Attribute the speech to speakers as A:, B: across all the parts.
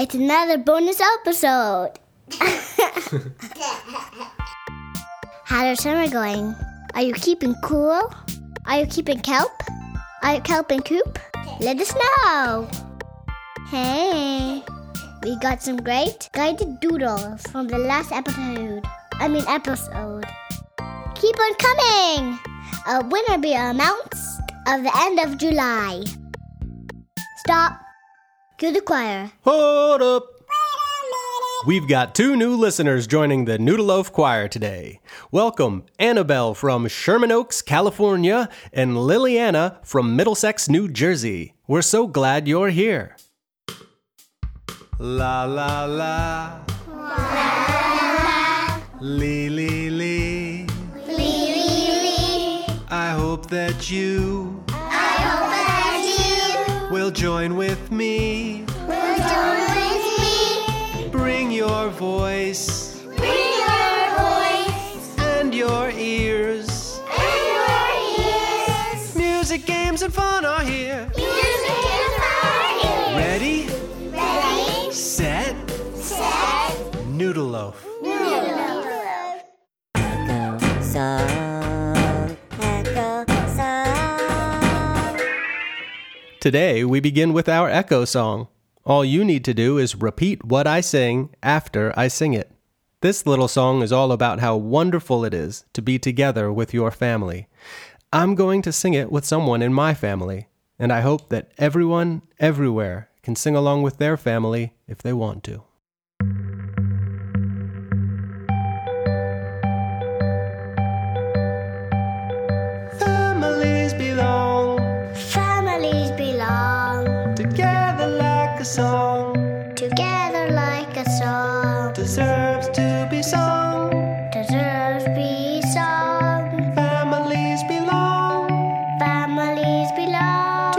A: It's another bonus episode. How's your summer going? Are you keeping cool? Are you keeping kelp? Are you kelping coop? Let us know. Hey, we got some great guided doodles from the last episode. Keep on coming. A winner be announced of the end of July. Stop. Cue the choir.
B: Hold up. We've got 2 new listeners joining the Noodleloaf Choir today. Welcome Annabelle from Sherman Oaks, California, and Liliana from Middlesex, New Jersey. We're so glad you're here. La la la. La la. Lee lee lee.
A: Lee lee lee.
B: I hope that you will join with me. Bring your voice. And your ears. Music, games, and fun are here. Ready? Set. Noodleloaf. Today, we begin with our echo song. All you need to do is repeat what I sing after I sing it. This little song is all about how wonderful it is to be together with your family. I'm going to sing it with someone in my family, and I hope that everyone, everywhere, can sing along with their family if they want to. Families belong together like a song.
A: Together like a song.
B: Deserves to be sung.
A: Deserves be sung.
B: Families belong.
A: Families belong.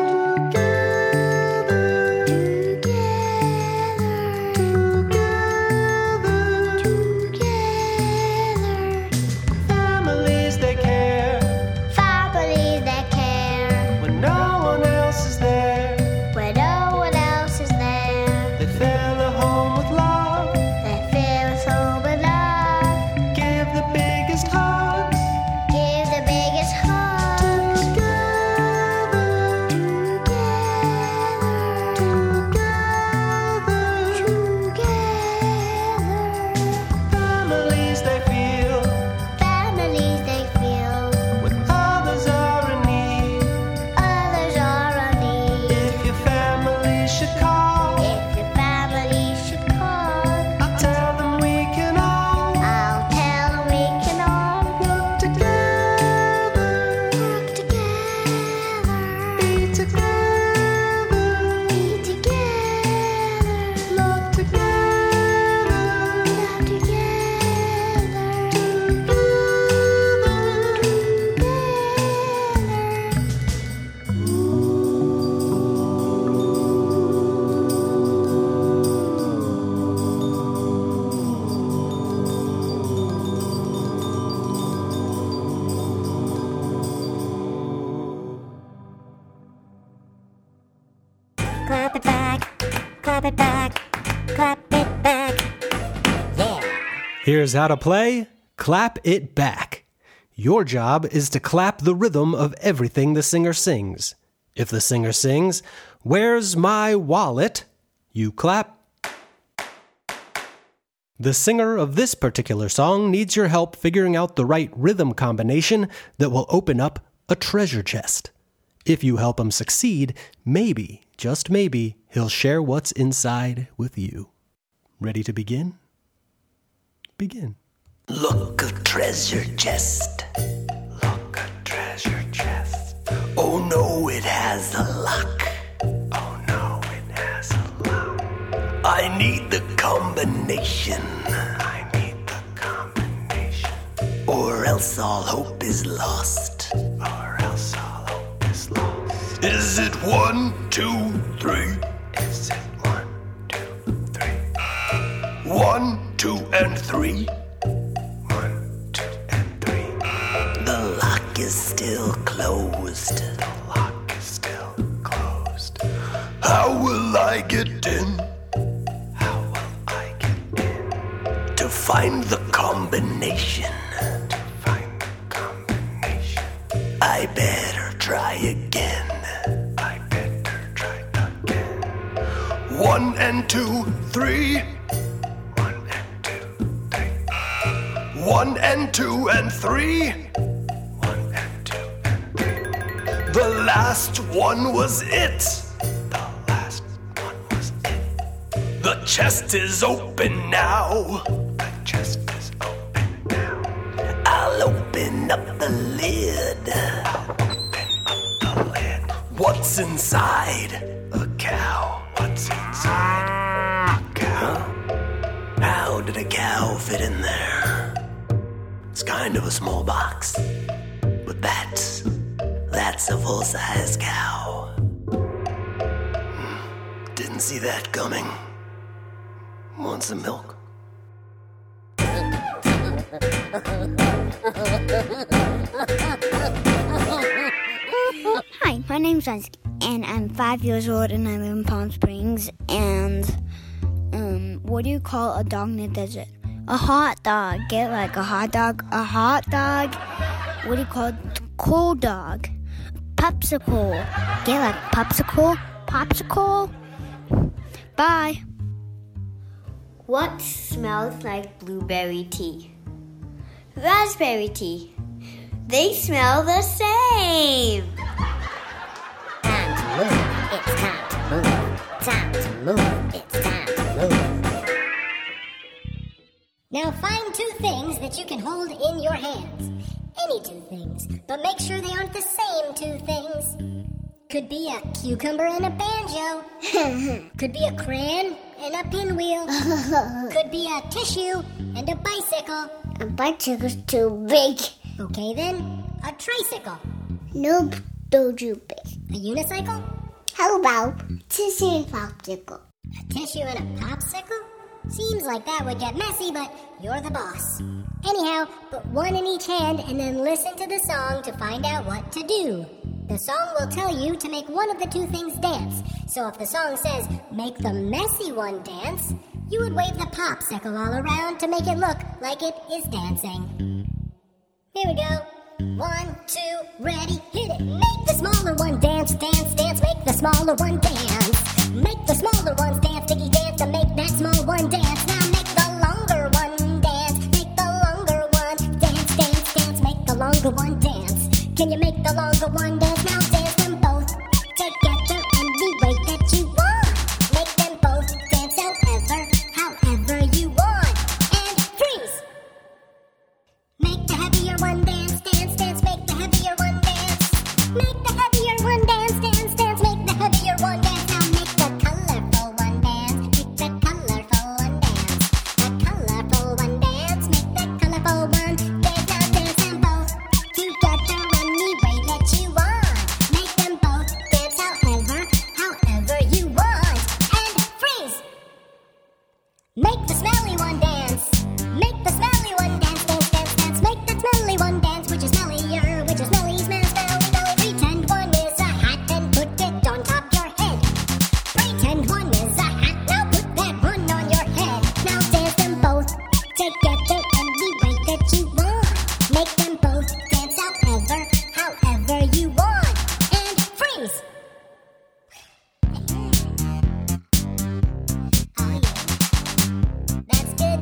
A: Together.
B: Families they care.
A: Families that care.
B: When no one else is there.
A: Where no one else is there.
B: They fill a home with love.
A: They fill us home with love.
B: Give the biggest hugs.
A: Give the biggest hugs.
B: Families they feel.
A: Families they feel.
B: When others are in need.
A: Others are on need.
B: If your family should call,
A: If your family should call,
B: I'll tell them we can all
A: I'll tell them we can all
B: work together.
A: work together.
B: Be together.
A: Be together.
B: Love together.
A: Love
C: Clap it back, clap it back, clap it back. Yeah.
B: Here's how to play Clap It Back. Your job is to clap the rhythm of everything the singer sings. If the singer sings, "Where's my wallet?" you clap. The singer of this particular song needs your help figuring out the right rhythm combination that will open up a treasure chest. If you help him succeed, maybe, just maybe, he'll share what's inside with you. Ready to begin? Begin.
D: Look, a treasure chest. Look, a treasure chest. Oh no, it has a lock. Oh no, it has a lock. I need the combination. I need the combination. Or else all hope is lost. Or else all hope is lost. Is it 1, 2, 3? Is it 1, 2, 3? 1, 2, and 3. 1, 2, and 3. The lock is still closed. The lock is still closed. How will I get in? find the combination. I better try again. 1 and 2, 3. 1 and 2 and 3. The last one was it. The chest is open now. I'll open up the lid. What's inside? A cow. What's inside? A cow. How did a cow fit in there? It's kind of a small box, but that's a full-size cow. Didn't see that coming. Want some milk?
A: Hi, my name's Isaac, and I'm 5 years old, and I live in Palm Springs. And what do you call a dog in the desert? A hot dog. Get like a hot dog. A hot dog. What do you call a cool dog? Popsicle. Get like popsicle. Popsicle. Bye.
E: What smells like blueberry tea? Raspberry tea. They smell the same.
C: Time to move. It's time to move. Time to move. It's time to move. Now find 2 things that you can hold in your hands. Any 2 things, but make sure they aren't the same 2 things. Could be a cucumber and a banjo. Could be a crayon and a pinwheel. Could be a tissue and a bicycle.
A: A bicycle's too big.
C: Okay then, a tricycle.
A: Nope, too big.
C: A unicycle?
A: How about tissue and popsicle?
C: A tissue and a popsicle? Seems like that would get messy, but you're the boss. Anyhow, put 1 in each hand and then listen to the song to find out what to do. The song will tell you to make one of the 2 things dance. So if the song says, make the messy one dance, you would wave the popsicle all around to make it look like it is dancing. Here we go. 1, 2, ready, hit it. Make the smaller one dance, dance, dance. Make the smaller one dance. Make the smaller ones dance, diggy dance, to make that small one dance. Now make the longer one dance. Make the longer one dance, dance, dance. Make the longer one dance. Can you make the longer one dance? Now dance them both together any way that you want. Make them both dance however you want. And freeze! Make the heavier one dance, dance, dance. Make the heavier one dance. Make the heavier one dance, dance, dance. Make the heavier one dance. Now make the colorful one dance. Make the colorful one dance. The colorful one dance. Make the colorful one dance. Now dance them both together any way that you want. Make them both dance however you want. And freeze! Make the smelly one dance. Make the smelly one dance, dance, dance, dance. Make the smelly one dance, which is smellier, which is smelly, smelly, smelly, smelly. Pretend one is a hat and put it on top your head. Pretend one is a hat, now put that one on your head. Now dance them both together any way that you want. Make them both dance however you want. And freeze! Oh yeah. That's good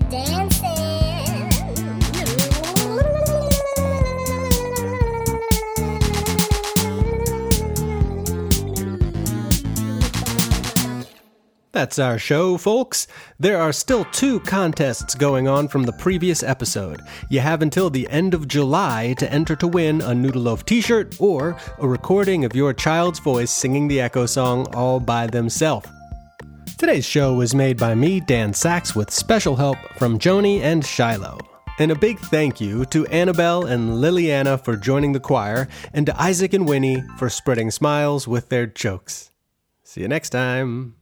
C: dancing.
B: That's our show, folks. There are still 2 contests going on from the previous episode. You have until the end of July to enter to win a Noodle Loaf t-shirt or a recording of your child's voice singing the Echo song all by themselves. Today's show was made by me, Dan Sachs, with special help from Joni and Shiloh. And a big thank you to Annabelle and Liliana for joining the choir, and to Isaac and Winnie for spreading smiles with their jokes. See you next time.